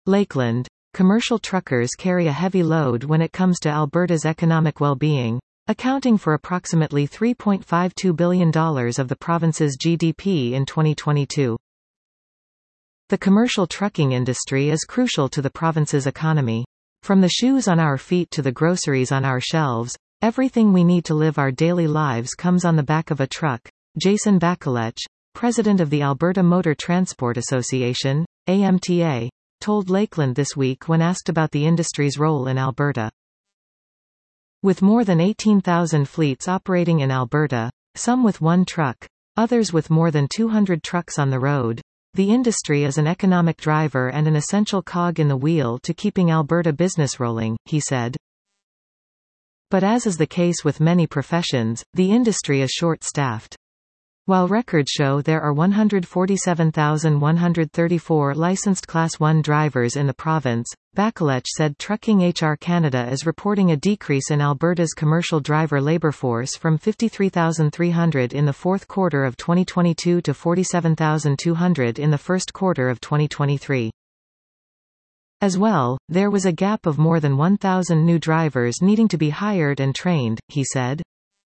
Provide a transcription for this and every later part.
Lakeland. Commercial truckers carry a heavy load when it comes to Alberta's economic well-being, accounting for approximately $3.52 billion of the province's GDP in 2022. The commercial trucking industry is crucial to the province's economy. From the shoes on our feet to the groceries on our shelves, everything we need to live our daily lives comes on the back of a truck. Jason Bakalech, president of the Alberta Motor Transport Association, AMTA, told Lakeland this week when asked about the industry's role in Alberta. With more than 18,000 fleets operating in Alberta, some with one truck, others with more than 200 trucks on the road, the industry is an economic driver and an essential cog in the wheel to keeping Alberta business rolling, he said. But as is the case with many professions, the industry is short-staffed. While records show there are 147,134 licensed Class 1 drivers in the province, Bakalech said Trucking HR Canada is reporting a decrease in Alberta's commercial driver labour force from 53,300 in the fourth quarter of 2022 to 47,200 in the first quarter of 2023. As well, there was a gap of more than 1,000 new drivers needing to be hired and trained, he said.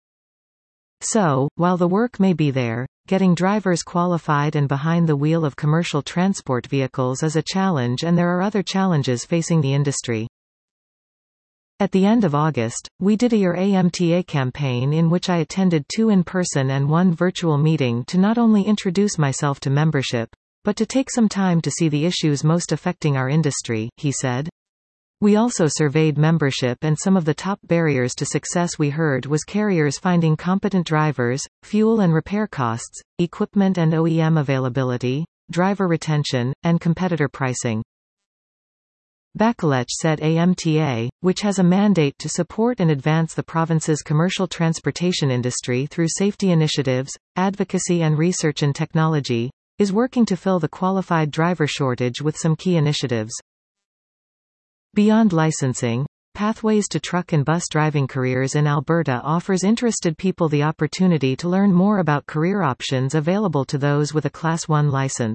So, while the work may be there, getting drivers qualified and behind the wheel of commercial transport vehicles is a challenge, and there are other challenges facing the industry. At the end of August, we did a Your AMTA campaign in which I attended 2 in-person and 1 virtual meeting to not only introduce myself to membership, but to take some time to see the issues most affecting our industry, he said. We also surveyed membership, and some of the top barriers to success we heard was carriers finding competent drivers, fuel and repair costs, equipment and OEM availability, driver retention, and competitor pricing. Bakalech said AMTA, which has a mandate to support and advance the province's commercial transportation industry through safety initiatives, advocacy and research and technology, is working to fill the qualified driver shortage with some key initiatives. Beyond licensing, Pathways to Truck and Bus Driving Careers in Alberta offers interested people the opportunity to learn more about career options available to those with a Class 1 license.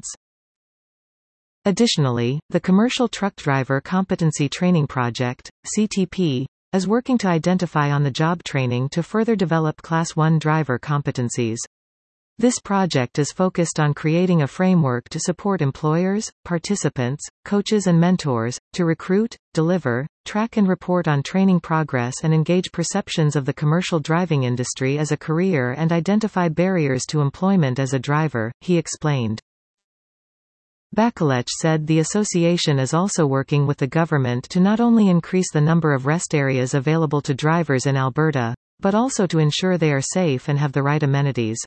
Additionally, the Commercial Truck Driver Competency Training Project, CTP, is working to identify on-the-job training to further develop Class 1 driver competencies. This project is focused on creating a framework to support employers, participants, coaches and mentors, to recruit, deliver, track and report on training progress and engage perceptions of the commercial driving industry as a career and identify barriers to employment as a driver, he explained. Bakalech said the association is also working with the government to not only increase the number of rest areas available to drivers in Alberta, but also to ensure they are safe and have the right amenities.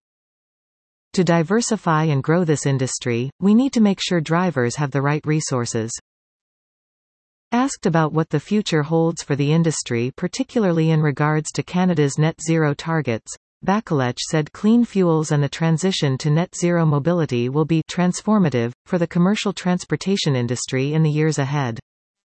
To diversify and grow this industry, we need to make sure drivers have the right resources. Asked about what the future holds for the industry, particularly in regards to Canada's net zero targets, Bakalech said clean fuels and the transition to net zero mobility will be transformative for the commercial transportation industry in the years ahead.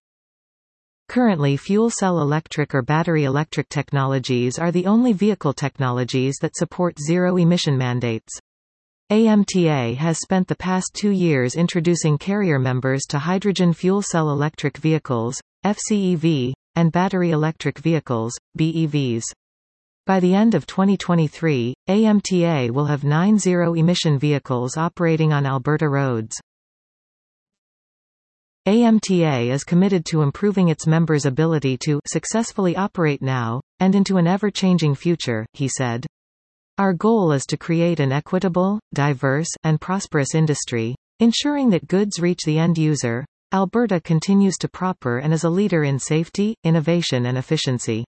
Currently, fuel cell electric or battery electric technologies are the only vehicle technologies that support zero-emission mandates. AMTA has spent the past 2 years introducing carrier members to hydrogen fuel cell electric vehicles, FCEV, and battery electric vehicles, BEVs. By the end of 2023, AMTA will have 9 zero-emission vehicles operating on Alberta roads. AMTA is committed to improving its members' ability to successfully operate now, and into an ever-changing future, he said. Our goal is to create an equitable, diverse, and prosperous industry, ensuring that goods reach the end user. Alberta continues to prosper and is a leader in safety, innovation and efficiency.